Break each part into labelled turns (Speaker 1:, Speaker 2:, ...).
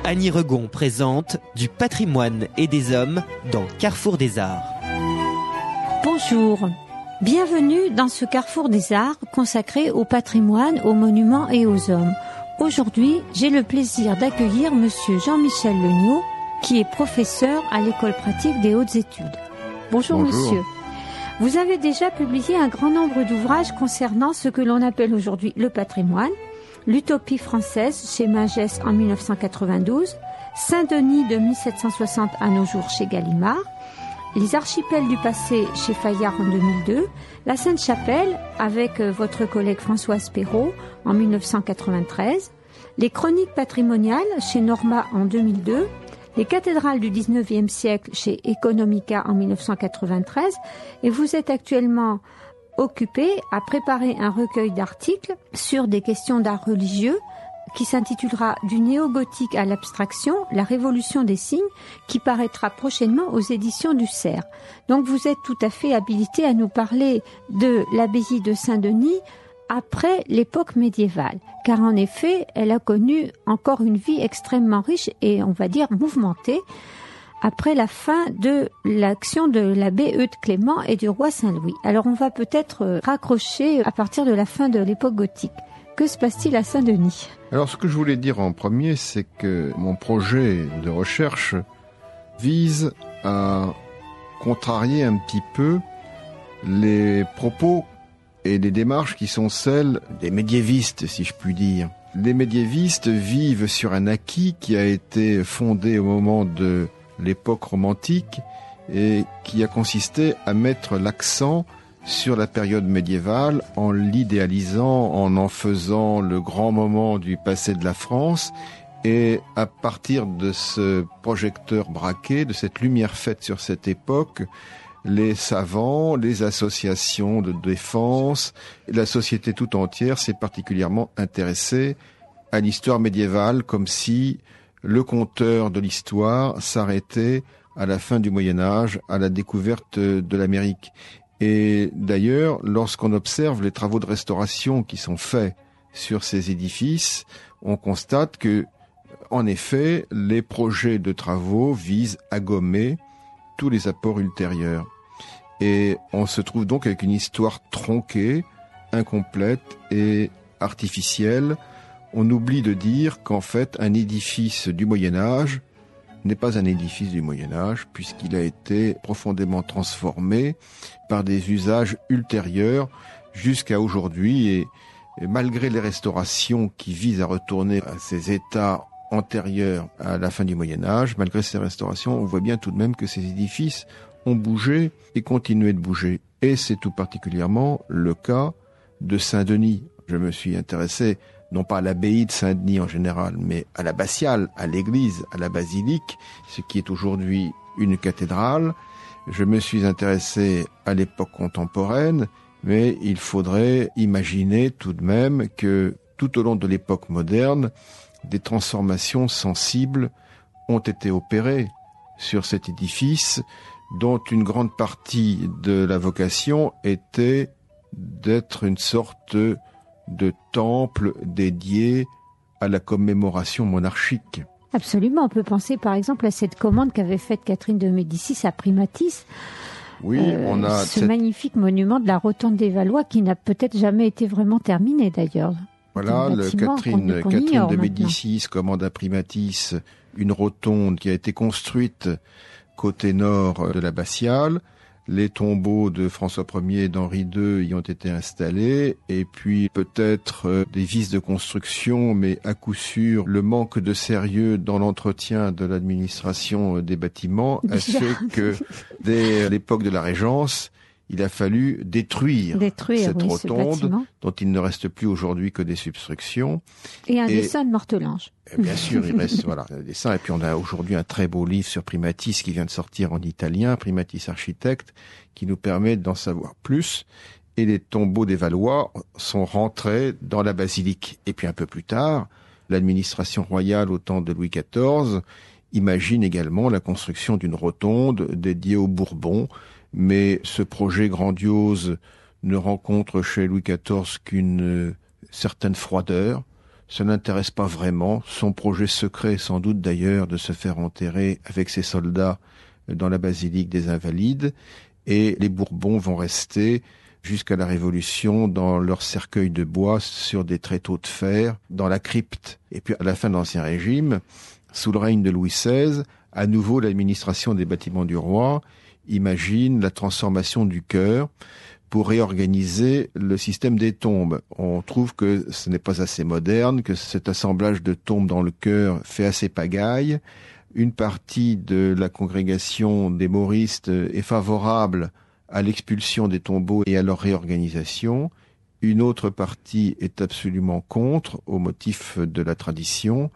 Speaker 1: Annie Regon présente Du patrimoine et des hommes dans Carrefour des Arts.
Speaker 2: Bonjour, bienvenue dans ce Carrefour des Arts consacré au patrimoine, aux monuments et aux hommes. Aujourd'hui, j'ai le plaisir d'accueillir Monsieur Jean-Michel Legnaud, qui est professeur à l'École pratique des hautes études. Bonjour. Monsieur. Vous avez déjà publié un grand nombre d'ouvrages concernant ce que l'on appelle aujourd'hui le patrimoine, l'Utopie française chez Magès en 1992, Saint-Denis de 1760 à nos jours chez Gallimard, les archipels du passé chez Fayard en 2002, la Sainte-Chapelle avec votre collègue Françoise Perrault en 1993, les chroniques patrimoniales chez Norma en 2002, les cathédrales du 19e siècle chez Economica en 1993, et vous êtes actuellement occupé à préparer un recueil d'articles sur des questions d'art religieux qui s'intitulera Du néo-gothique à l'abstraction, la révolution des signes, qui paraîtra prochainement aux éditions du Cerf. Donc vous êtes tout à fait habilité à nous parler de l'abbaye de Saint-Denis après l'époque médiévale, car en effet, elle a connu encore une vie extrêmement riche et on va dire mouvementée après la fin de l'action de l'abbé Eudes Clément et du roi Saint-Louis. Alors on va peut-être raccrocher à partir de la fin de l'époque gothique. Que se passe-t-il à Saint-Denis ?
Speaker 3: Alors ce que je voulais dire en premier, c'est que mon projet de recherche vise à contrarier un petit peu les propos et les démarches qui sont celles des médiévistes, si je puis dire. Les médiévistes vivent sur un acquis qui a été fondé au moment de l'époque romantique et qui a consisté à mettre l'accent sur la période médiévale en l'idéalisant, en faisant le grand moment du passé de la France. Et à partir de ce projecteur braqué, de cette lumière faite sur cette époque, les savants, les associations de défense, la société tout entière s'est particulièrement intéressée à l'histoire médiévale, comme si le conteur de l'histoire s'arrêtait à la fin du Moyen-Âge, à la découverte de l'Amérique. Et d'ailleurs, lorsqu'on observe les travaux de restauration qui sont faits sur ces édifices, on constate que, en effet, les projets de travaux visent à gommer tous les apports ultérieurs. Et on se trouve donc avec une histoire tronquée, incomplète et artificielle. On oublie de dire qu'en fait, un édifice du Moyen-Âge n'est pas un édifice du Moyen-Âge, puisqu'il a été profondément transformé par des usages ultérieurs jusqu'à aujourd'hui. Et malgré les restaurations qui visent à retourner à ces états antérieurs à la fin du Moyen-Âge, malgré ces restaurations, on voit bien tout de même que ces édifices ont bougé et continué de bouger. Et c'est tout particulièrement le cas de Saint-Denis. Je me suis intéressé non pas à l'abbaye de Saint-Denis en général, mais à l'abbatiale, à l'église, à la basilique, ce qui est aujourd'hui une cathédrale. Je me suis intéressé à l'époque contemporaine, mais il faudrait imaginer tout de même que tout au long de l'époque moderne, des transformations sensibles ont été opérées sur cet édifice, dont une grande partie de la vocation était d'être une sorte de temple dédié à la commémoration monarchique.
Speaker 2: Absolument, on peut penser par exemple à cette commande qu'avait faite Catherine de Médicis à Primatis.
Speaker 3: Oui, on a
Speaker 2: ce magnifique monument de la Rotonde des Valois qui n'a peut-être jamais été vraiment terminé d'ailleurs.
Speaker 3: Voilà, Catherine de Médicis commande à Primatis une rotonde qui a été construite côté nord de l'abbatiale. Les tombeaux de François Ier et d'Henri II y ont été installés, et puis peut-être des vices de construction, mais à coup sûr, le manque de sérieux dans l'entretien de l'administration des bâtiments a fait que, dès l'époque de la Régence, il a fallu détruire cette rotonde, dont il ne reste plus aujourd'hui que des substructions.
Speaker 2: Et un dessin de Mortelange.
Speaker 3: Bien sûr, il reste un dessin. Et puis on a aujourd'hui un très beau livre sur Primatis qui vient de sortir en italien, Primatis Architecte, qui nous permet d'en savoir plus. Et les tombeaux des Valois sont rentrés dans la basilique. Et puis un peu plus tard, l'administration royale au temps de Louis XIV imagine également la construction d'une rotonde dédiée aux Bourbons. Mais ce projet grandiose ne rencontre chez Louis XIV qu'une certaine froideur. ça n'intéresse pas vraiment. Son projet secret, sans doute d'ailleurs, de se faire enterrer avec ses soldats dans la basilique des Invalides. Et les Bourbons vont rester jusqu'à la Révolution dans leur cercueil de bois sur des tréteaux de fer, dans la crypte. Et puis à la fin de l'Ancien Régime, sous le règne de Louis XVI, à nouveau l'administration des bâtiments du roi imagine la transformation du chœur pour réorganiser le système des tombes. On trouve que ce n'est pas assez moderne, que cet assemblage de tombes dans le chœur fait assez pagaille. Une partie de la congrégation des mauristes est favorable à l'expulsion des tombeaux et à leur réorganisation. Une autre partie est absolument contre, au motif de la tradition.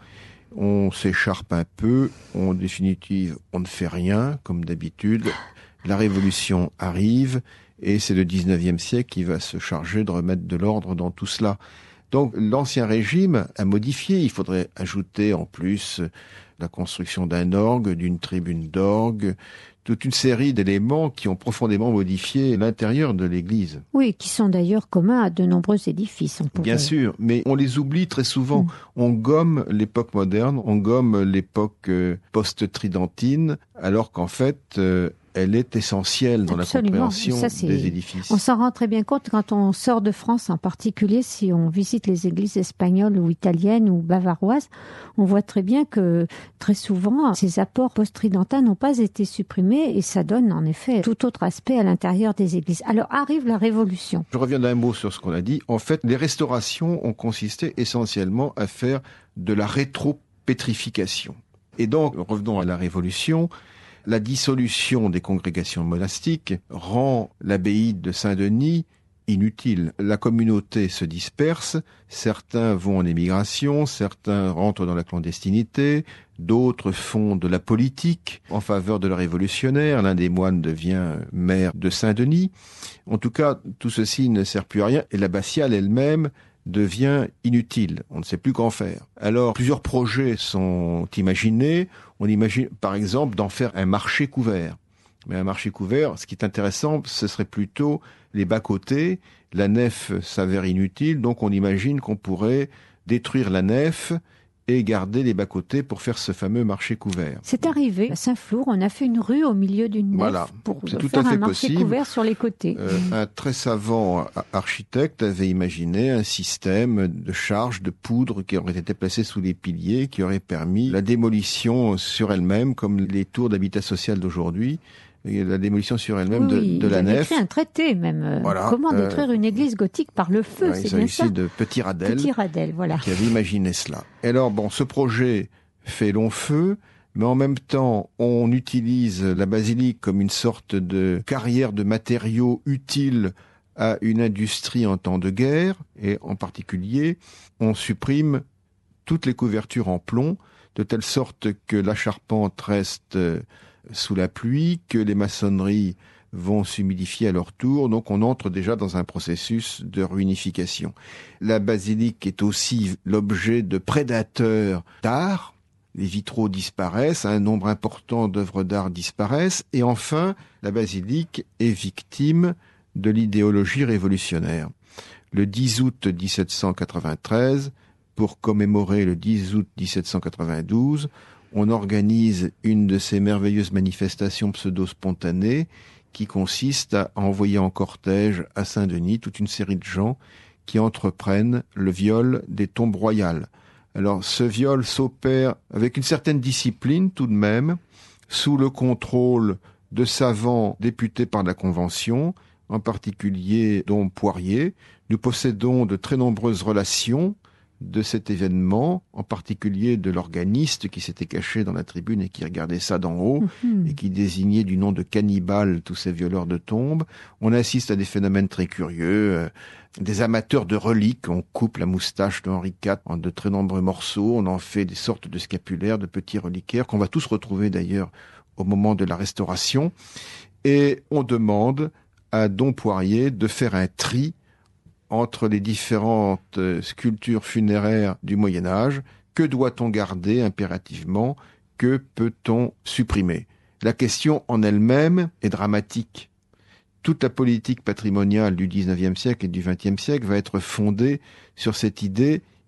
Speaker 3: On s'écharpe un peu, en définitive, on ne fait rien, comme d'habitude. La Révolution arrive, et c'est le 19e siècle qui va se charger de remettre de l'ordre dans tout cela. Donc l'Ancien Régime a modifié. Il faudrait ajouter en plus la construction d'un orgue, d'une tribune d'orgue, toute une série d'éléments qui ont profondément modifié l'intérieur de l'Église.
Speaker 2: Oui, qui sont d'ailleurs communs à de nombreux édifices.
Speaker 3: Bien sûr, mais on les oublie très souvent. On gomme l'époque moderne, on gomme l'époque post-tridentine, alors qu'en fait, elle est essentielle dans
Speaker 2: Absolument.
Speaker 3: la compréhension des édifices.
Speaker 2: On s'en rend très bien compte quand on sort de France, en particulier si on visite les églises espagnoles ou italiennes ou bavaroises, on voit très bien que très souvent, ces apports post-tridentins n'ont pas été supprimés et ça donne en effet tout autre aspect à l'intérieur des églises. Alors arrive la Révolution.
Speaker 3: Je reviens d'un mot sur ce qu'on a dit. En fait, les restaurations ont consisté essentiellement à faire de la rétropétrification. Et donc, revenons à la Révolution. La dissolution des congrégations monastiques rend l'abbaye de Saint-Denis inutile. La communauté se disperse, certains vont en émigration, certains rentrent dans la clandestinité, d'autres font de la politique en faveur de la révolutionnaire, l'un des moines devient maire de Saint-Denis. En tout cas, tout ceci ne sert plus à rien et l'abbatiale elle-même devient inutile. On ne sait plus qu'en faire. Alors, plusieurs projets sont imaginés. On imagine, par exemple, d'en faire un marché couvert. Mais un marché couvert, ce qui est intéressant, ce serait plutôt les bas-côtés. La nef s'avère inutile, donc on imagine qu'on pourrait détruire la nef et garder les bas-côtés pour faire ce fameux marché couvert.
Speaker 2: C'est arrivé à Saint-Flour, on a fait une rue au milieu d'une nef pour faire un marché couvert sur les côtés.
Speaker 3: Un très savant architecte avait imaginé un système de charges de poudre qui aurait été placé sous les piliers, qui aurait permis la démolition sur elle-même, comme les tours d'habitat social d'aujourd'hui, et la démolition sur elle-même de la nef.
Speaker 2: Il a écrit un traité même. Voilà, comment détruire une église gothique par le feu, c'est bien ça.
Speaker 3: Il s'agissait de Petit Radel,
Speaker 2: voilà,
Speaker 3: qui avait imaginé cela. Et alors, bon, ce projet fait long feu, mais en même temps, on utilise la basilique comme une sorte de carrière de matériaux utiles à une industrie en temps de guerre, et en particulier, on supprime toutes les couvertures en plomb, de telle sorte que la charpente reste sous la pluie, que les maçonneries vont s'humidifier à leur tour, donc on entre déjà dans un processus de ruinification. La basilique est aussi l'objet de prédateurs d'art, les vitraux disparaissent, un nombre important d'œuvres d'art disparaissent, et enfin, la basilique est victime de l'idéologie révolutionnaire. Le 10 août 1793, pour commémorer le 10 août 1792, on organise une de ces merveilleuses manifestations pseudo-spontanées qui consiste à envoyer en cortège à Saint-Denis toute une série de gens qui entreprennent le viol des tombes royales. Alors ce viol s'opère avec une certaine discipline tout de même, sous le contrôle de savants députés par la Convention, en particulier dom Poirier. Nous possédons de très nombreuses relations de cet événement, en particulier de l'organiste qui s'était caché dans la tribune et qui regardait ça d'en haut et qui désignait du nom de cannibales tous ces violeurs de tombes. On assiste à des phénomènes très curieux, des amateurs de reliques. On coupe la moustache de Henri IV en de très nombreux morceaux, on en fait des sortes de scapulaires, de petits reliquaires qu'on va tous retrouver d'ailleurs au moment de la Restauration. Et on demande à dom Poirier de faire un tri entre les différentes sculptures funéraires du Moyen-Âge. Que doit-on garder impérativement? Que peut-on supprimer? La question en elle-même est dramatique. Toute la politique patrimoniale du XIXe siècle et du XXe siècle va être fondée sur cette idée,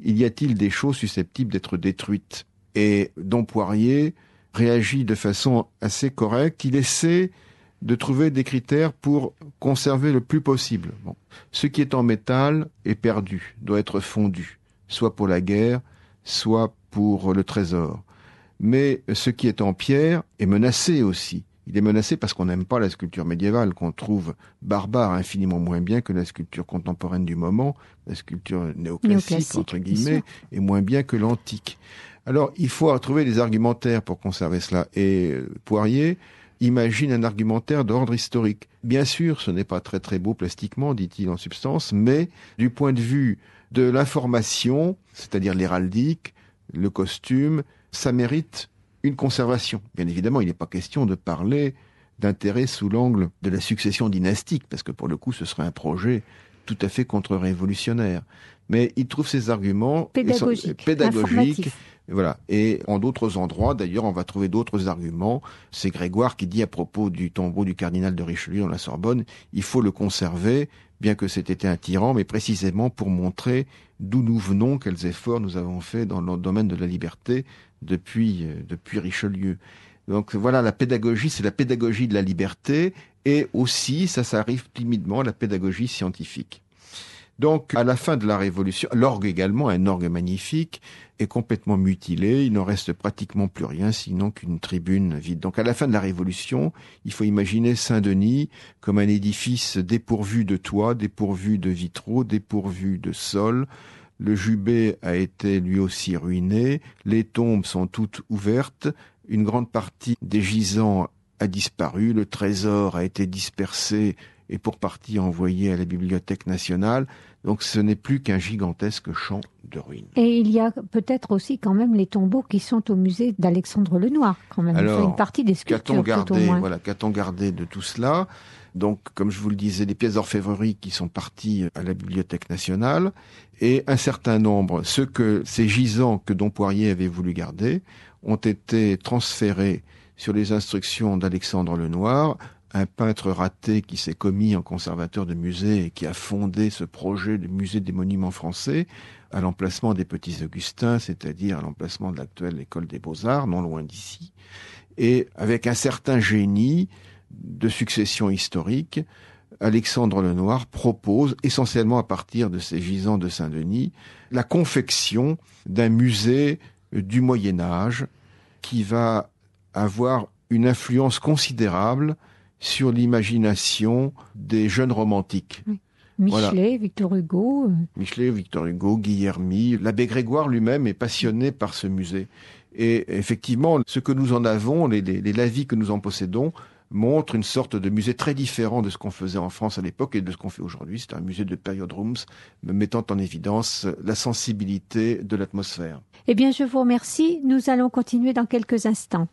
Speaker 3: y a-t-il des choses susceptibles d'être détruites? Et Dom Poirier réagit de façon assez correcte. Il essaie de trouver des critères pour conserver le plus possible. Bon. Ce qui est en métal est perdu, doit être fondu, soit pour la guerre, soit pour le trésor. Mais ce qui est en pierre est menacé aussi. Il est menacé parce qu'on n'aime pas la sculpture médiévale, qu'on trouve barbare infiniment moins bien que la sculpture contemporaine du moment, la sculpture néoclassique entre guillemets, et moins bien que l'antique. Alors, il faut trouver des argumentaires pour conserver cela. Et Poirier imagine un argumentaire d'ordre historique. Bien sûr, ce n'est pas très très beau plastiquement, dit-il en substance, mais du point de vue de l'information, c'est-à-dire l'héraldique, le costume, ça mérite une conservation. Bien évidemment, il n'est pas question de parler d'intérêt sous l'angle de la succession dynastique, parce que pour le coup, ce serait un projet tout à fait contre-révolutionnaire. Mais il trouve ces arguments pédagogiques. Voilà. Et en d'autres endroits, d'ailleurs, on va trouver d'autres arguments. C'est Grégoire qui dit à propos du tombeau du cardinal de Richelieu dans la Sorbonne, il faut le conserver, bien que c'était un tyran, mais précisément pour montrer d'où nous venons, quels efforts nous avons faits dans le domaine de la liberté depuis Richelieu. Donc voilà, la pédagogie, c'est la pédagogie de la liberté, et aussi, ça arrive timidement, la pédagogie scientifique. Donc, à la fin de la Révolution, l'orgue également, un orgue magnifique, est complètement mutilé. Il n'en reste pratiquement plus rien, sinon qu'une tribune vide. Donc, à la fin de la Révolution, il faut imaginer Saint-Denis comme un édifice dépourvu de toit, dépourvu de vitraux, dépourvu de sol. Le jubé a été lui aussi ruiné. Les tombes sont toutes ouvertes. Une grande partie des gisants a disparu. Le trésor a été dispersé et pour partie envoyé à la Bibliothèque nationale. Donc ce n'est plus qu'un gigantesque champ de ruines.
Speaker 2: Et il y a peut-être aussi quand même les tombeaux qui sont au musée d'Alexandre Lenoir, quand même.
Speaker 3: Alors,
Speaker 2: enfin, une partie des sculptures,
Speaker 3: qu'a-t-on gardé de tout cela? Donc, comme je vous le disais, des pièces d'orfèvrerie qui sont parties à la Bibliothèque nationale, et un certain nombre, ces gisants que Dom Poirier avait voulu garder, ont été transférés sur les instructions d'Alexandre Lenoir, un peintre raté qui s'est commis en conservateur de musée et qui a fondé ce projet de musée des monuments français à l'emplacement des Petits Augustins, c'est-à-dire à l'emplacement de l'actuelle école des Beaux-Arts, non loin d'ici. Et avec un certain génie de succession historique, Alexandre Lenoir propose, essentiellement à partir de ces gisants de Saint-Denis, la confection d'un musée du Moyen-Âge qui va avoir une influence considérable sur l'imagination des jeunes romantiques.
Speaker 2: Oui. Michelet, voilà.
Speaker 3: Victor Hugo, Guillermy. L'abbé Grégoire lui-même est passionné par ce musée. Et effectivement, ce que nous en avons, les lavis que nous en possédons, montrent une sorte de musée très différent de ce qu'on faisait en France à l'époque et de ce qu'on fait aujourd'hui. C'est un musée de period rooms, mettant en évidence la sensibilité de l'atmosphère.
Speaker 2: Eh bien, je vous remercie. Nous allons continuer dans quelques instants.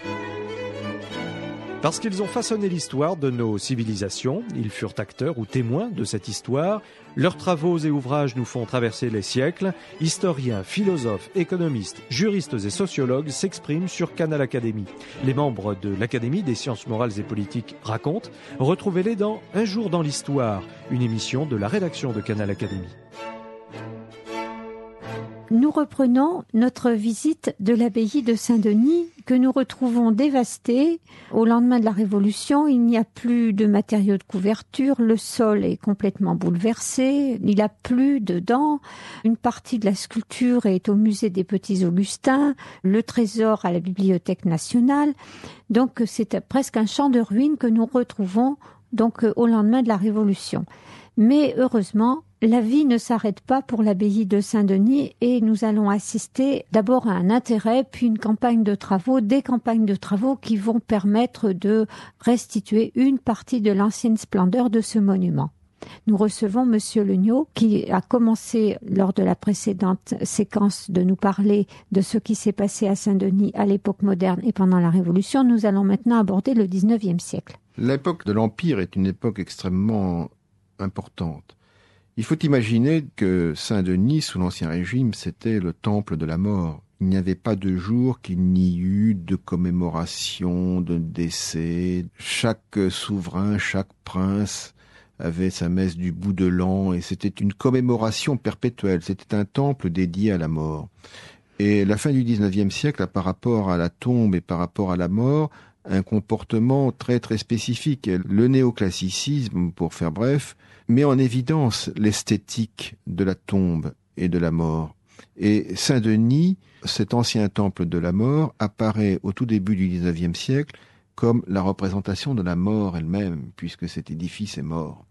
Speaker 4: Parce qu'ils ont façonné l'histoire de nos civilisations, ils furent acteurs ou témoins de cette histoire. Leurs travaux et ouvrages nous font traverser les siècles. Historiens, philosophes, économistes, juristes et sociologues s'expriment sur Canal Académie. Les membres de l'Académie des sciences morales et politiques racontent. Retrouvez-les dans Un jour dans l'histoire, une émission de la rédaction de Canal Académie.
Speaker 2: Nous reprenons notre visite de l'abbaye de Saint-Denis que nous retrouvons dévastée. Au lendemain de la Révolution, il n'y a plus de matériaux de couverture, le sol est complètement bouleversé, il a plu dedans, une partie de la sculpture est au musée des Petits Augustins, le trésor à la Bibliothèque nationale. Donc c'est presque un champ de ruines que nous retrouvons donc au lendemain de la Révolution. Mais heureusement, la vie ne s'arrête pas pour l'abbaye de Saint-Denis et nous allons assister d'abord à un intérêt, puis une campagne de travaux, des campagnes de travaux qui vont permettre de restituer une partie de l'ancienne splendeur de ce monument. Nous recevons Monsieur Legnaud qui a commencé lors de la précédente séquence de nous parler de ce qui s'est passé à Saint-Denis à l'époque moderne et pendant la Révolution. Nous allons maintenant aborder le 19e siècle.
Speaker 3: L'époque de l'Empire est une époque extrêmement importante. Il faut imaginer que Saint-Denis, sous l'Ancien Régime, c'était le temple de la mort. Il n'y avait pas de jour qu'il n'y eut de commémoration, de décès. Chaque souverain, chaque prince avait sa messe du bout de l'an, et c'était une commémoration perpétuelle. C'était un temple dédié à la mort. Et la fin du 19e siècle, par rapport à la tombe et par rapport à la mort, un comportement très très spécifique. Le néoclassicisme, pour faire bref, met en évidence l'esthétique de la tombe et de la mort. Et Saint-Denis, cet ancien temple de la mort, apparaît au tout début du 19e siècle comme la représentation de la mort elle-même, puisque cet édifice est mort.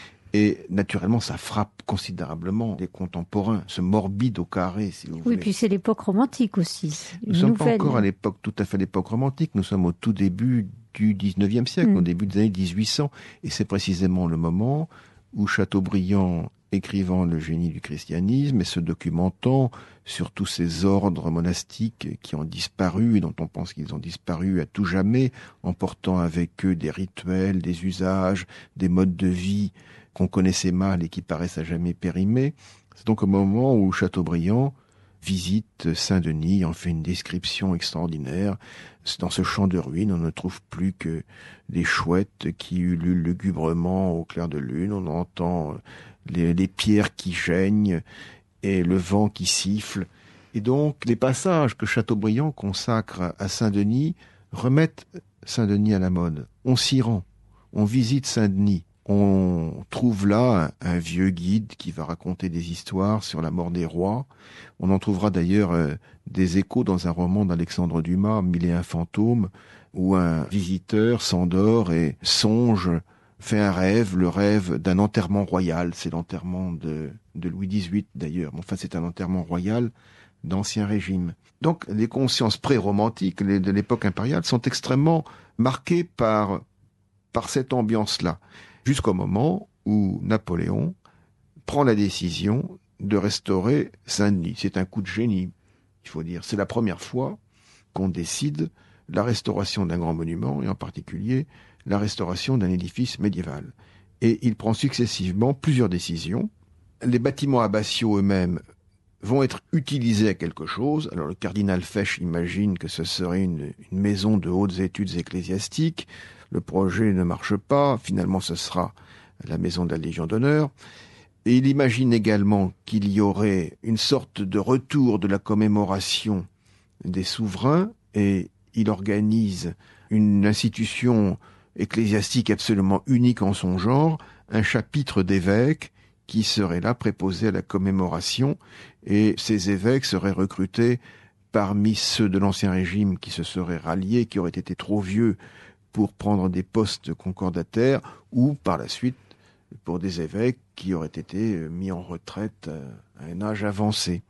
Speaker 3: Et naturellement, ça frappe considérablement les contemporains, ce morbide au carré, si vous voulez.
Speaker 2: Oui, puis c'est l'époque romantique aussi.
Speaker 3: Nous ne sommes pas encore à l'époque, tout à fait l'époque romantique, nous sommes au tout début du 19e siècle, au début des années 1800, et c'est précisément le moment où Chateaubriand, écrivant Le génie du christianisme et se documentant sur tous ces ordres monastiques qui ont disparu et dont on pense qu'ils ont disparu à tout jamais, emportant avec eux des rituels, des usages, des modes de vie qu'on connaissait mal et qui paraissent à jamais périmés. C'est donc au moment où Chateaubriand visite Saint-Denis, en fait une description extraordinaire. Dans ce champ de ruines, on ne trouve plus que des chouettes qui ululent lugubrement au clair de lune. On entend les pierres qui geignent et le vent qui siffle. Et donc, les passages que Chateaubriand consacre à Saint-Denis remettent Saint-Denis à la mode. On s'y rend, on visite Saint-Denis. On trouve là un vieux guide qui va raconter des histoires sur la mort des rois. On en trouvera d'ailleurs des échos dans un roman d'Alexandre Dumas, Mille et un fantômes, où un visiteur s'endort et songe, fait un rêve, le rêve d'un enterrement royal. C'est l'enterrement de Louis XVIII d'ailleurs. Enfin, c'est un enterrement royal d'Ancien Régime. Donc, les consciences pré-romantiques de l'époque impériale sont extrêmement marquées par cette ambiance-là. Jusqu'au moment où Napoléon prend la décision de restaurer Saint-Denis. C'est un coup de génie, il faut dire. C'est la première fois qu'on décide la restauration d'un grand monument, et en particulier la restauration d'un édifice médiéval. Et il prend successivement plusieurs décisions. Les bâtiments abbatiaux eux-mêmes vont être utilisés à quelque chose. Alors le cardinal Fesch imagine que ce serait une maison de hautes études ecclésiastiques. Le projet ne marche pas. Finalement, ce sera la maison de la Légion d'honneur. Et il imagine également qu'il y aurait une sorte de retour de la commémoration des souverains, et il organise une institution ecclésiastique absolument unique en son genre, un chapitre d'évêques qui serait là préposé à la commémoration, et ces évêques seraient recrutés parmi ceux de l'Ancien Régime qui se seraient ralliés, qui auraient été trop vieux pour prendre des postes concordataires, ou par la suite pour des évêques qui auraient été mis en retraite à un âge avancé.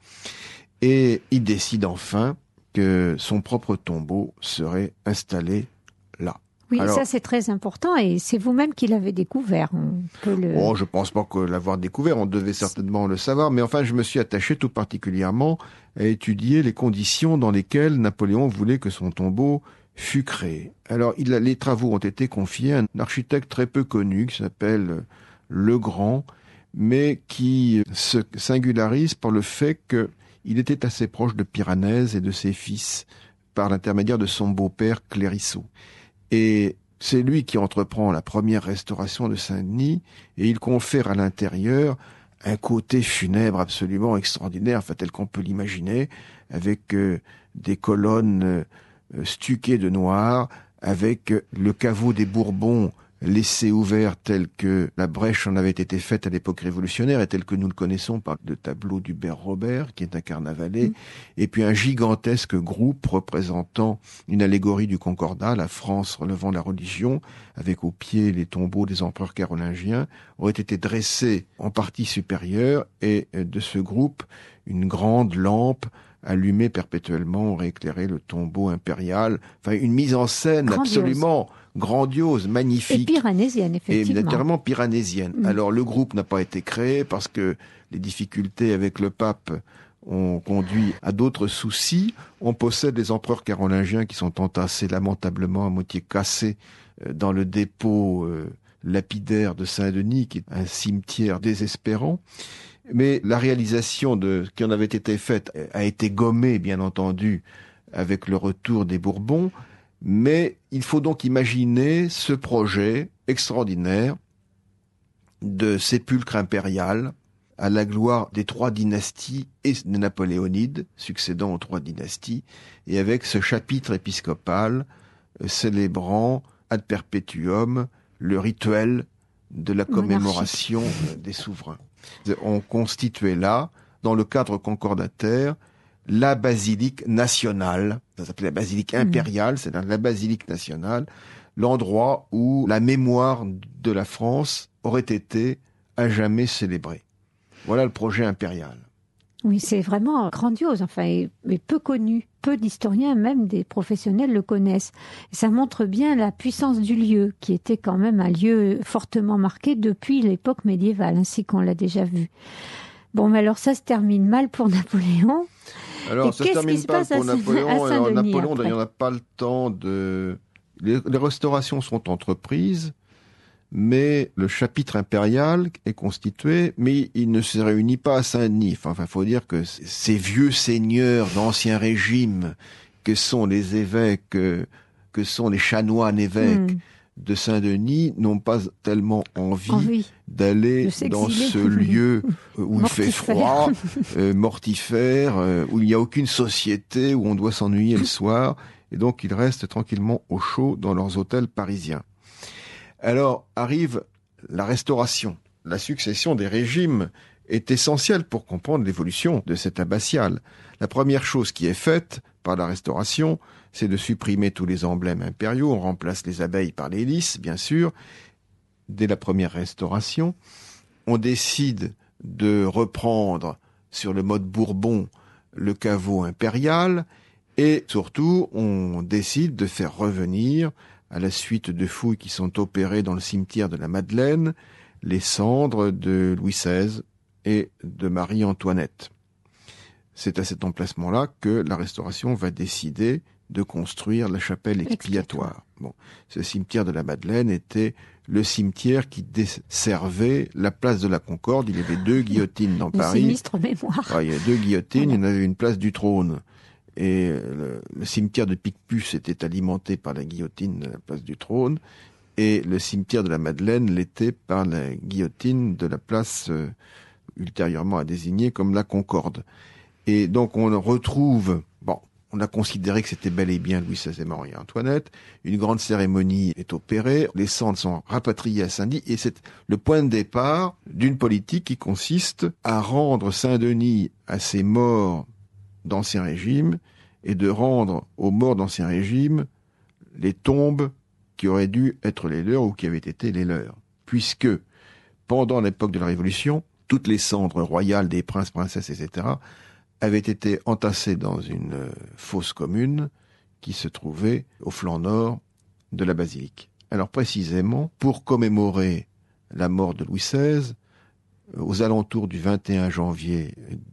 Speaker 3: Et il décide enfin que son propre tombeau serait installé là.
Speaker 2: Oui, alors, ça c'est très important, et c'est vous-même qui l'avez découvert.
Speaker 3: Oh, je pense pas que l'avoir découvert, on devait certainement le savoir, mais enfin je me suis attaché tout particulièrement à étudier les conditions dans lesquelles Napoléon voulait que son tombeau fut créé. Alors, les travaux ont été confiés à un architecte très peu connu qui s'appelle Legrand, mais qui se singularise par le fait qu'il était assez proche de Piranèse et de ses fils par l'intermédiaire de son beau-père Clérisseau. Et c'est lui qui entreprend la première restauration de Saint-Denis, et il confère à l'intérieur un côté funèbre absolument extraordinaire, enfin tel qu'on peut l'imaginer, avec des colonnes stuquées de noir, avec le caveau des Bourbons laissé ouvert tel que la brèche en avait été faite à l'époque révolutionnaire et tel que nous le connaissons par le tableau d'Hubert Robert, qui est un carnavalet, et puis un gigantesque groupe représentant une allégorie du Concordat, la France relevant la religion, avec au pied les tombeaux des empereurs carolingiens, aurait été dressés en partie supérieure, et de ce groupe, une grande lampe allumée perpétuellement aurait éclairé le tombeau impérial. Enfin, une mise en scène absolument grandiose, magnifique.
Speaker 2: Et pyranésienne, effectivement.
Speaker 3: Et naturellement pyranésienne. Alors, le groupe n'a pas été créé parce que les difficultés avec le pape ont conduit à d'autres soucis. On possède les empereurs carolingiens qui sont entassés lamentablement, à moitié cassés, dans le dépôt lapidaire de Saint-Denis, qui est un cimetière désespérant. Mais la réalisation qui en avait été faite a été gommée, bien entendu, avec le retour des Bourbons. Mais il faut donc imaginer ce projet extraordinaire de sépulcre impérial à la gloire des 3 dynasties et des Napoléonides, succédant aux 3 dynasties, et avec ce chapitre épiscopal célébrant ad perpetuum le rituel de la commémoration des souverains. On constituait là, dans le cadre concordataire, la basilique nationale, ça s'appelait la basilique impériale, c'est la basilique nationale, l'endroit où la mémoire de la France aurait été à jamais célébrée. Voilà le projet impérial.
Speaker 2: Oui, c'est vraiment grandiose, mais peu connu. Peu d'historiens, même des professionnels, le connaissent. Et ça montre bien la puissance du lieu, qui était quand même un lieu fortement marqué depuis l'époque médiévale, ainsi qu'on l'a déjà vu. Bon, mais alors ça se termine mal pour Napoléon.
Speaker 3: Alors, ça se termine pas pour Napoléon. Alors, Napoléon, il n'y en a pas le temps de... Les restaurations sont entreprises, mais le chapitre impérial est constitué, mais il ne se réunit pas à Saint-Denis. Enfin, faut dire que ces vieux seigneurs d'Ancien Régime, que sont les évêques, que sont les chanoines évêques de Saint-Denis, n'ont pas tellement envie d'aller dans ce lieu où il fait froid, mortifère, où il n'y a aucune société, où on doit s'ennuyer le soir, et donc ils restent tranquillement au chaud dans leurs hôtels parisiens. Alors arrive la Restauration. La succession des régimes est essentielle pour comprendre l'évolution de cette abbatiale. La première chose qui est faite par la Restauration, c'est de supprimer tous les emblèmes impériaux. On remplace les abeilles par les lys, bien sûr. Dès la première Restauration, on décide de reprendre sur le mode Bourbon le caveau impérial et surtout, on décide de faire revenir, à la suite de fouilles qui sont opérées dans le cimetière de la Madeleine, les cendres de Louis XVI et de Marie-Antoinette. C'est à cet emplacement-là que la Restauration va décider de construire la chapelle expiatoire. Bon, ce cimetière de la Madeleine était le cimetière qui desservait la place de la Concorde. Il y avait 2 guillotines dans Paris.
Speaker 2: Sinistre mémoire.
Speaker 3: Ouais, il y avait 2 guillotines, il y en avait une place du Trône. Et le cimetière de Picpus était alimenté par la guillotine de la place du Trône, et le cimetière de la Madeleine l'était par la guillotine de la place ultérieurement à désigner comme la Concorde. Et donc on retrouve, on a considéré que c'était bel et bien Louis XVI et Marie-Antoinette, une grande cérémonie est opérée, les cendres sont rapatriées à Saint-Denis, et c'est le point de départ d'une politique qui consiste à rendre Saint-Denis à ses morts d'Ancien Régime, et de rendre aux morts d'Ancien Régime les tombes qui auraient dû être les leurs ou qui avaient été les leurs. Puisque, pendant l'époque de la Révolution, toutes les cendres royales des princes, princesses, etc., avaient été entassées dans une fosse commune qui se trouvait au flanc nord de la basilique. Alors précisément, pour commémorer la mort de Louis XVI, aux alentours du 21 janvier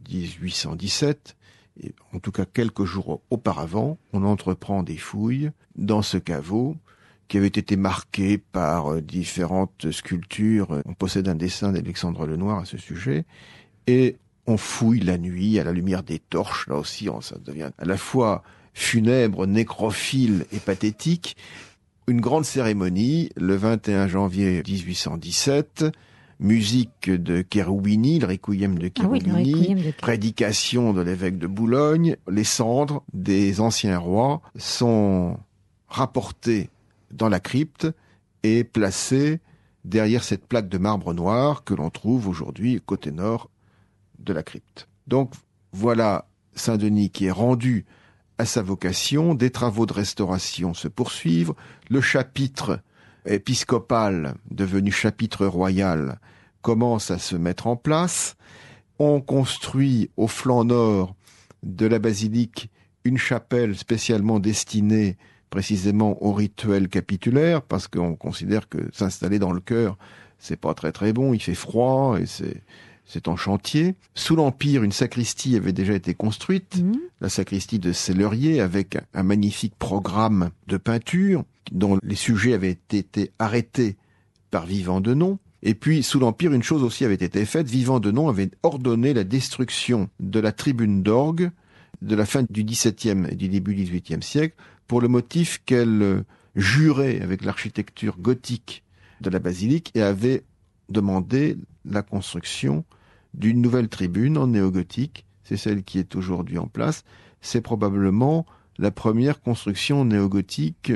Speaker 3: 1817, et en tout cas quelques jours auparavant, on entreprend des fouilles dans ce caveau qui avait été marqué par différentes sculptures. On possède un dessin d'Alexandre Lenoir à ce sujet, et on fouille la nuit à la lumière des torches. Là aussi, ça devient à la fois funèbre, nécrophile et pathétique. Une grande cérémonie, le 21 janvier 1817, musique de Cherubini, le requiem de Cherubini, prédication de l'évêque de Boulogne. Les cendres des anciens rois sont rapportées dans la crypte et placées derrière cette plaque de marbre noir que l'on trouve aujourd'hui côté nord de la crypte. Donc voilà Saint-Denis qui est rendu à sa vocation. Des travaux de restauration se poursuivent. Le chapitre épiscopal, devenu chapitre royal, commence à se mettre en place. On construit au flanc nord de la basilique une chapelle spécialement destinée précisément au rituel capitulaire, parce qu'on considère que s'installer dans le chœur, c'est pas très très bon, il fait froid et c'est en chantier. Sous l'Empire, une sacristie avait déjà été construite, la sacristie de Sellerier, avec un magnifique programme de peinture, dont les sujets avaient été arrêtés par Vivant Denon. Et puis, sous l'Empire, une chose aussi avait été faite. Vivant Denon avait ordonné la destruction de la tribune d'orgue de la fin du XVIIe et du début du XVIIIe siècle, pour le motif qu'elle jurait avec l'architecture gothique de la basilique et avait demandé la construction d'une nouvelle tribune en néogothique. C'est celle qui est aujourd'hui en place. C'est probablement la première construction néogothique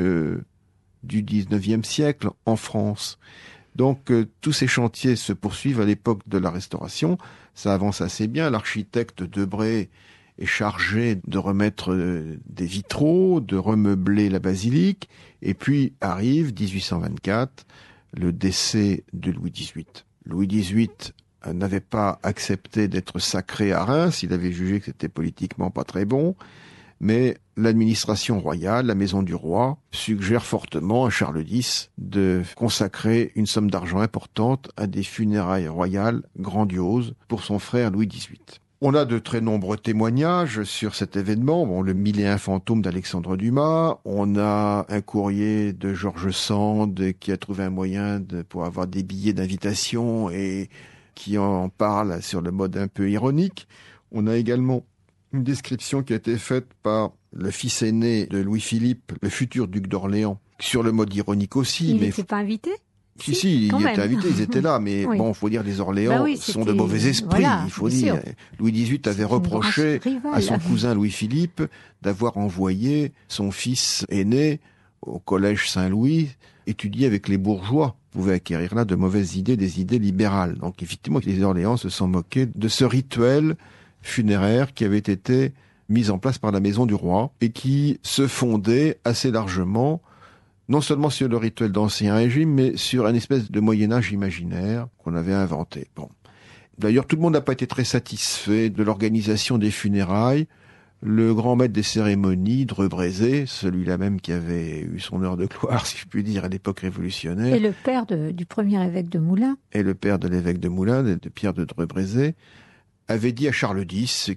Speaker 3: du 19e siècle en France. Donc tous ces chantiers se poursuivent à l'époque de la Restauration. Ça avance assez bien. L'architecte Debré est chargé de remettre des vitraux, de remeubler la basilique. Et puis arrive 1824, le décès de Louis XVIII. Louis XVIII n'avait pas accepté d'être sacré à Reims. Il avait jugé que c'était politiquement pas très bon. Mais l'administration royale, la maison du roi, suggère fortement à Charles X de consacrer une somme d'argent importante à des funérailles royales grandioses pour son frère Louis XVIII. On a de très nombreux témoignages sur cet événement. Bon, le 1001 fantôme d'Alexandre Dumas. On a un courrier de Georges Sand qui a trouvé un moyen pour avoir des billets d'invitation et qui en parle sur le mode un peu ironique. On a également une description qui a été faite par le fils aîné de Louis-Philippe, le futur duc d'Orléans, sur le mode ironique aussi.
Speaker 2: Il n'était pas invité ?
Speaker 3: Si, il était invité, ils étaient là, mais oui. Bon, faut dire, les Orléans sont de mauvais esprits, voilà, il faut dire. Sûr. Louis XVIII avait reproché à son cousin Louis-Philippe d'avoir envoyé son fils aîné au collège Saint-Louis étudier avec les bourgeois. Pouvait acquérir là de mauvaises idées, des idées libérales. Donc effectivement, les Orléans se sont moqués de ce rituel funéraire qui avait été mis en place par la maison du roi et qui se fondait assez largement non seulement sur le rituel d'Ancien Régime, mais sur une espèce de Moyen-Âge imaginaire qu'on avait inventé. Bon. D'ailleurs, tout le monde n'a pas été très satisfait de l'organisation des funérailles. Le grand maître des cérémonies, Dreux Brézé, celui-là même qui avait eu son heure de gloire, si je puis dire, à l'époque révolutionnaire.
Speaker 2: Et le père du premier évêque de Moulins.
Speaker 3: Et le père de l'évêque de Moulins, de Pierre de Dreux Brézé, avait dit à Charles X,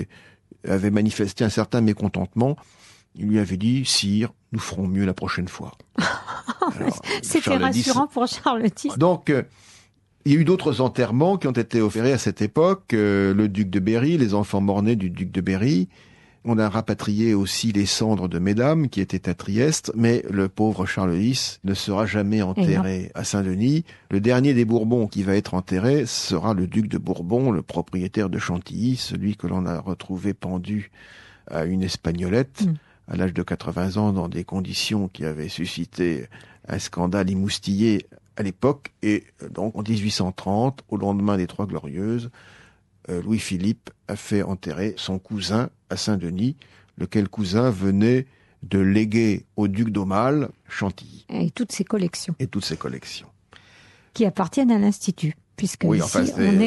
Speaker 3: avait manifesté un certain mécontentement, il lui avait dit « Sire, nous ferons mieux la prochaine fois ».
Speaker 2: C'était rassurant pour Charles X.
Speaker 3: Donc, il y a eu d'autres enterrements qui ont été opérés à cette époque. Le duc de Berry, les enfants morts-nés du duc de Berry. On a rapatrié aussi les cendres de mesdames qui étaient à Trieste, mais le pauvre Charles X ne sera jamais enterré à Saint-Denis. Le dernier des Bourbons qui va être enterré sera le duc de Bourbon, le propriétaire de Chantilly, celui que l'on a retrouvé pendu à une espagnolette à l'âge de 80 ans dans des conditions qui avaient suscité un scandale émoustillé à l'époque. Et donc en 1830, au lendemain des Trois Glorieuses, Louis-Philippe a fait enterrer son cousin à Saint-Denis, lequel cousin venait de léguer au duc d'Aumale Chantilly.
Speaker 2: Et toutes ses collections.
Speaker 3: Qui
Speaker 2: appartiennent à l'Institut. Puisque
Speaker 3: oui,
Speaker 2: ici,
Speaker 3: enfin,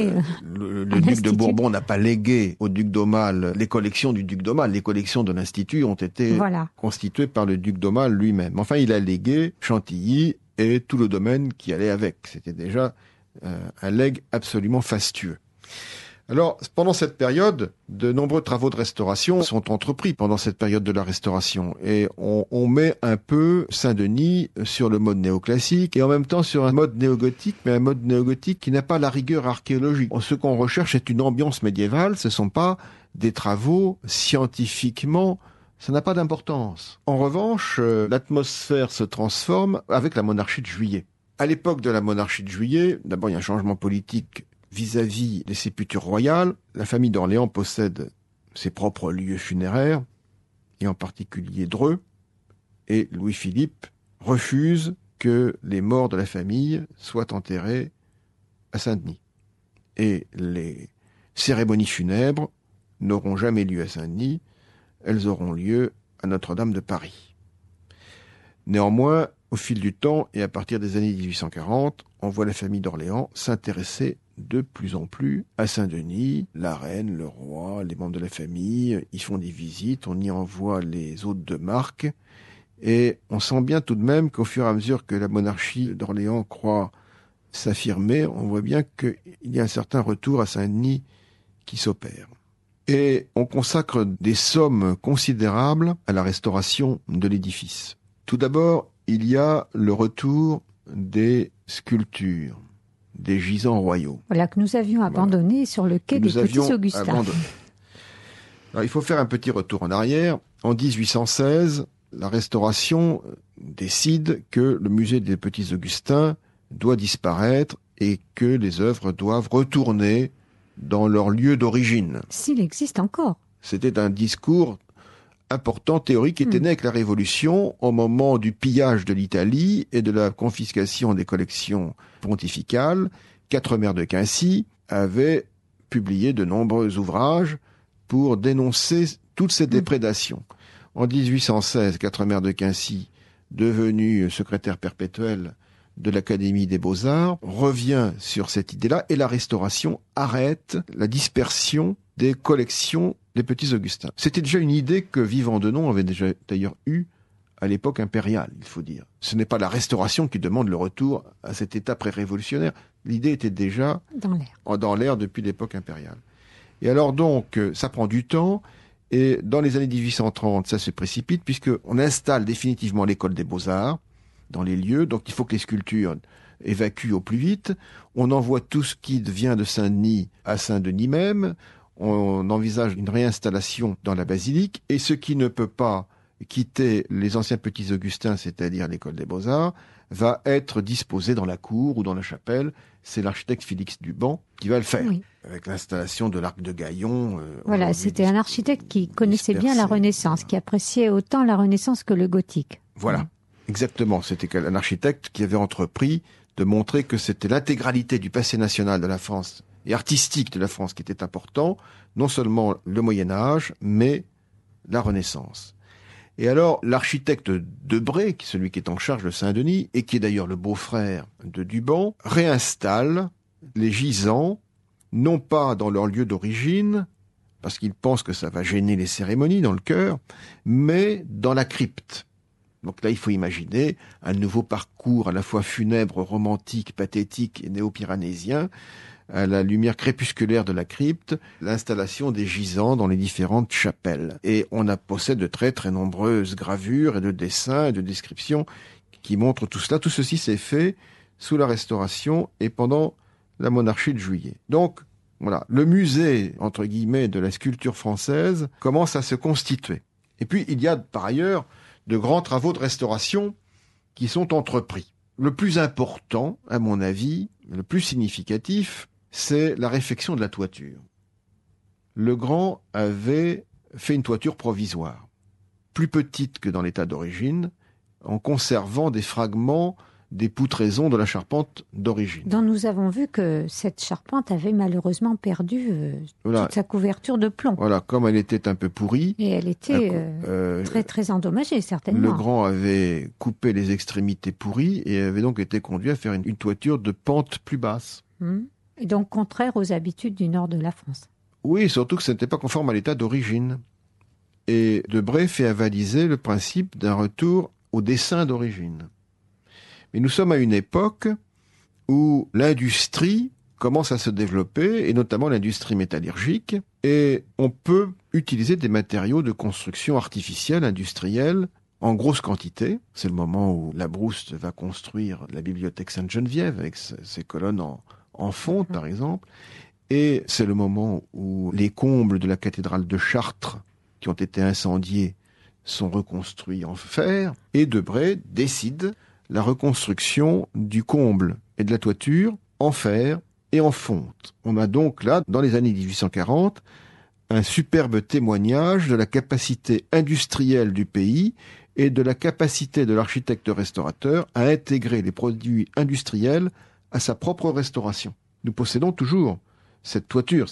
Speaker 3: le duc de Bourbon n'a pas légué au duc d'Aumale les collections du duc d'Aumale. Les collections de l'Institut ont été constituées par le duc d'Aumale lui-même. Enfin, il a légué Chantilly et tout le domaine qui allait avec. C'était déjà un legs absolument fastueux. Alors, pendant cette période, de nombreux travaux de restauration sont entrepris pendant cette période de la Restauration. Et on met un peu Saint-Denis sur le mode néoclassique et en même temps sur un mode néogothique, mais un mode néogothique qui n'a pas la rigueur archéologique. Ce qu'on recherche est une ambiance médiévale, ce ne sont pas des travaux scientifiquement, ça n'a pas d'importance. En revanche, l'atmosphère se transforme avec la monarchie de Juillet. À l'époque de la monarchie de Juillet, d'abord il y a un changement politique vis-à-vis des sépultures royales. La famille d'Orléans possède ses propres lieux funéraires, et en particulier Dreux, et Louis-Philippe refuse que les morts de la famille soient enterrés à Saint-Denis. Et les cérémonies funèbres n'auront jamais lieu à Saint-Denis, elles auront lieu à Notre-Dame de Paris. Néanmoins, au fil du temps, et à partir des années 1840, on voit la famille d'Orléans s'intéresser de plus en plus à Saint-Denis. La reine, le roi, les membres de la famille, ils font des visites, on y envoie les hôtes de marque, et on sent bien tout de même qu'au fur et à mesure que la monarchie d'Orléans croit s'affirmer, on voit bien qu'il y a un certain retour à Saint-Denis qui s'opère. Et on consacre des sommes considérables à la restauration de l'édifice. Tout d'abord, il y a le retour des sculptures, des gisants royaux.
Speaker 2: Voilà, que nous avions abandonnés sur le quai des Petits-Augustins.
Speaker 3: Alors, il faut faire un petit retour en arrière. En 1816, la Restauration décide que le musée des Petits-Augustins doit disparaître et que les œuvres doivent retourner dans leur lieu d'origine.
Speaker 2: S'il existe encore.
Speaker 3: C'était un discours important, théorique, qui était né avec la Révolution, au moment du pillage de l'Italie et de la confiscation des collections pontificales. Quatremère de Quincy avait publié de nombreux ouvrages pour dénoncer toutes ces déprédations. En 1816, Quatremère de Quincy, devenu secrétaire perpétuel de l'Académie des Beaux-Arts, revient sur cette idée-là et la Restauration arrête la dispersion des collections des petits Augustins. C'était déjà une idée que Vivant Denon avait déjà d'ailleurs eue à l'époque impériale, il faut dire. Ce n'est pas la Restauration qui demande le retour à cet état pré-révolutionnaire. L'idée était déjà dans l'air depuis l'époque impériale. Et alors donc, ça prend du temps, et dans les années 1830, ça se précipite, puisqu'on installe définitivement l'école des Beaux-Arts dans les lieux, donc il faut que les sculptures évacuent au plus vite. On envoie tout ce qui vient de Saint-Denis à Saint-Denis même, on envisage une réinstallation dans la basilique, et ce qui ne peut pas quitter les anciens petits Augustins, c'est-à-dire l'école des Beaux-Arts, va être disposé dans la cour ou dans la chapelle. C'est l'architecte Félix Duban qui va le faire, avec l'installation de l'arc de Gaillon.
Speaker 2: Voilà, c'était un architecte qui connaissait bien la Renaissance, qui appréciait autant la Renaissance que le gothique.
Speaker 3: Voilà, exactement. C'était un architecte qui avait entrepris de montrer que c'était l'intégralité du passé national de la France et artistique de la France qui était important, non seulement le Moyen-Âge, mais la Renaissance. Et alors, l'architecte Debré, qui est celui qui est en charge de Saint-Denis, et qui est d'ailleurs le beau-frère de Duban, réinstalle les gisants, non pas dans leur lieu d'origine, parce qu'il pense que ça va gêner les cérémonies dans le chœur, mais dans la crypte. Donc là, il faut imaginer un nouveau parcours à la fois funèbre, romantique, pathétique et néo-pyrénéen, à la lumière crépusculaire de la crypte, l'installation des gisants dans les différentes chapelles. Et on possède de très très nombreuses gravures et de dessins et de descriptions qui montrent tout cela. Tout ceci s'est fait sous la Restauration et pendant la monarchie de Juillet. Donc, voilà, le musée, entre guillemets, de la sculpture française commence à se constituer. Et puis, il y a par ailleurs de grands travaux de restauration qui sont entrepris. Le plus important, à mon avis, le plus significatif, c'est la réfection de la toiture. Legrand avait fait une toiture provisoire, plus petite que dans l'état d'origine, en conservant des fragments des poutraisons de la charpente d'origine.
Speaker 2: Dont nous avons vu que cette charpente avait malheureusement perdu toute sa couverture de plomb.
Speaker 3: Voilà, comme elle était un peu pourrie.
Speaker 2: Et elle était très très endommagée, certainement.
Speaker 3: Legrand avait coupé les extrémités pourries et avait donc été conduit à faire une toiture de pente plus basse.
Speaker 2: Et donc contraire aux habitudes du nord de la France.
Speaker 3: Oui, surtout que ce n'était pas conforme à l'état d'origine. Et Debré fait avaliser le principe d'un retour au dessin d'origine. Mais nous sommes à une époque où l'industrie commence à se développer, et notamment l'industrie métallurgique, et on peut utiliser des matériaux de construction artificielle, industrielle, en grosse quantité. C'est le moment où Labrouste va construire la bibliothèque Sainte-Geneviève, avec ses colonnes en fonte, par exemple. Et c'est le moment où les combles de la cathédrale de Chartres, qui ont été incendiés, sont reconstruits en fer. Et Debré décide la reconstruction du comble et de la toiture en fer et en fonte. On a donc là, dans les années 1840, un superbe témoignage de la capacité industrielle du pays et de la capacité de l'architecte restaurateur à intégrer les produits industriels à sa propre restauration. Nous possédons toujours cette toiture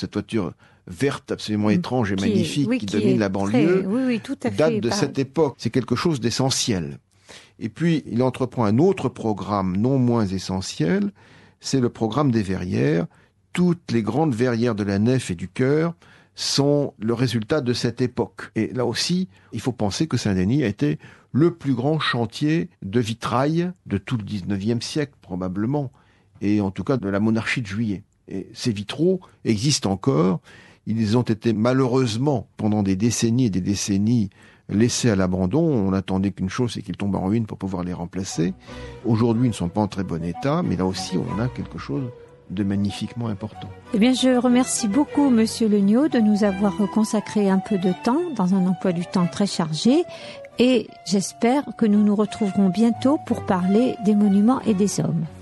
Speaker 3: verte absolument étrange et magnifique qui domine la banlieue,
Speaker 2: tout à
Speaker 3: date
Speaker 2: fait,
Speaker 3: de cette époque. C'est quelque chose d'essentiel. Et puis, il entreprend un autre programme non moins essentiel, c'est le programme des verrières. Toutes les grandes verrières de la nef et du chœur sont le résultat de cette époque. Et là aussi, il faut penser que Saint-Denis a été le plus grand chantier de vitrail de tout le 19e siècle, probablement, et en tout cas de la monarchie de Juillet. Et ces vitraux existent encore. Ils ont été malheureusement, pendant des décennies et des décennies, laissés à l'abandon. On n'attendait qu'une chose, c'est qu'ils tombent en ruine pour pouvoir les remplacer. Aujourd'hui, ils ne sont pas en très bon état, mais là aussi, on a quelque chose de magnifiquement important.
Speaker 2: Eh bien, je remercie beaucoup Monsieur Legnaud de nous avoir consacré un peu de temps dans un emploi du temps très chargé, et j'espère que nous nous retrouverons bientôt pour parler des monuments et des hommes.